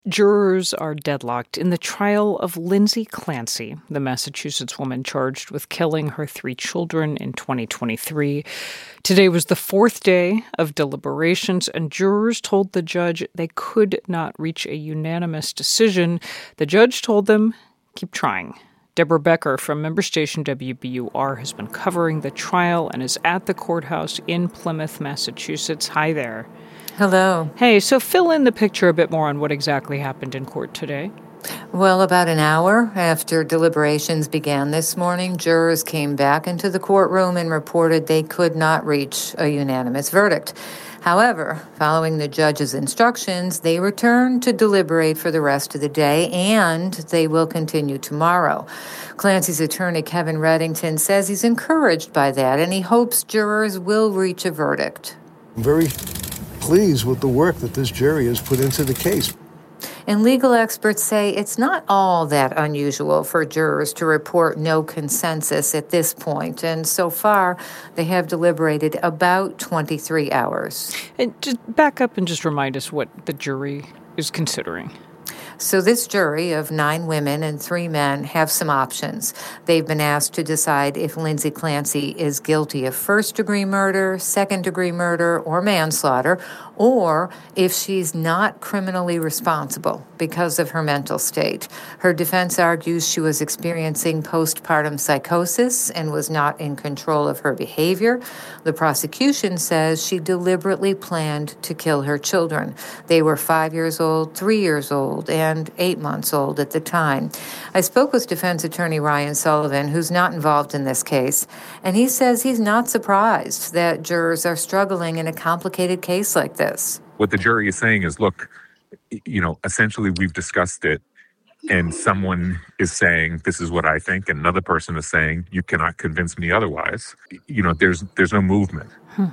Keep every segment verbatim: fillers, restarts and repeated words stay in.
Jurors are deadlocked in the trial of Lindsay Clancy, the Massachusetts woman charged with killing her three children in twenty twenty-three. Today was the fourth day of deliberations, and jurors told the judge they could not reach a unanimous decision. The judge told them, keep trying. Deborah Becker from member station W B U R has been covering the trial and is at the courthouse in Plymouth, Massachusetts. Hi there. Hello. Hey, so fill in the picture a bit more on what exactly happened in court today. Well, about an hour after deliberations began this morning, jurors came back into the courtroom and reported they could not reach a unanimous verdict. However, following the judge's instructions, they returned to deliberate for the rest of the day, and they will continue tomorrow. Clancy's attorney, Kevin Reddington, says he's encouraged by that, and he hopes jurors will reach a verdict. I'm very pleased with the work that this jury has put into the case. And legal experts say it's not all that unusual for jurors to report no consensus at this point. And so far, they have deliberated about twenty-three hours. And just back up and just remind us what the jury is considering. So this jury of nine women and three men have some options. They've been asked to decide if Lindsay Clancy is guilty of first-degree murder, second-degree murder, or manslaughter, or if she's not criminally responsible because of her mental state. Her defense argues she was experiencing postpartum psychosis and was not in control of her behavior. The prosecution says she deliberately planned to kill her children. They were five years old, three years old, and and eight months old at the time. I spoke with defense attorney Ryan Sullivan, who's not involved in this case, and he says he's not surprised that jurors are struggling in a complicated case like this. What the jury is saying is, look, you know, essentially we've discussed it, and someone is saying, this is what I think, and another person is saying, you cannot convince me otherwise. You know, there's there's no movement. Hmm.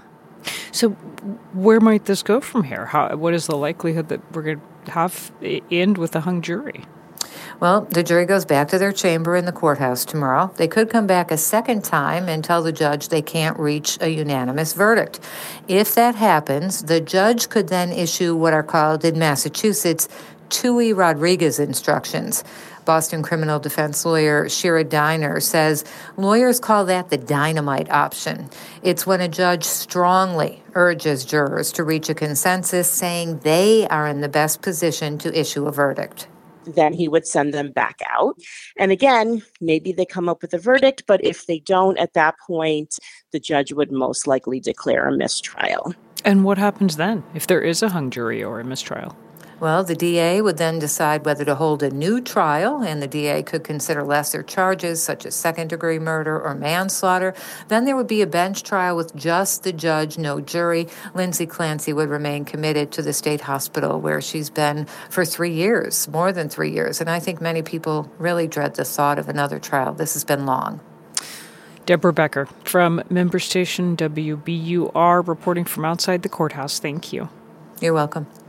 So where might this go from here? How, what is the likelihood that we're going to have it end with a hung jury? Well, the jury goes back to their chamber in the courthouse tomorrow. They could come back a second time and tell the judge they can't reach a unanimous verdict. If that happens, the judge could then issue what are called in Massachusetts Tui Rodriguez instructions. Boston criminal defense lawyer Shira Diner says lawyers call that the dynamite option. It's when a judge strongly urges jurors to reach a consensus, saying they are in the best position to issue a verdict. Then he would send them back out. And again, maybe they come up with a verdict, but if they don't, at that point, the judge would most likely declare a mistrial. And what happens then if there is a hung jury or a mistrial? Well, the D A would then decide whether to hold a new trial, and the D A could consider lesser charges such as second-degree murder or manslaughter. Then there would be a bench trial with just the judge, no jury. Lindsay Clancy would remain committed to the state hospital where she's been for three years, more than three years. And I think many people really dread the thought of another trial. This has been long. Deborah Becker from member station W B U R reporting from outside the courthouse. Thank you. You're welcome.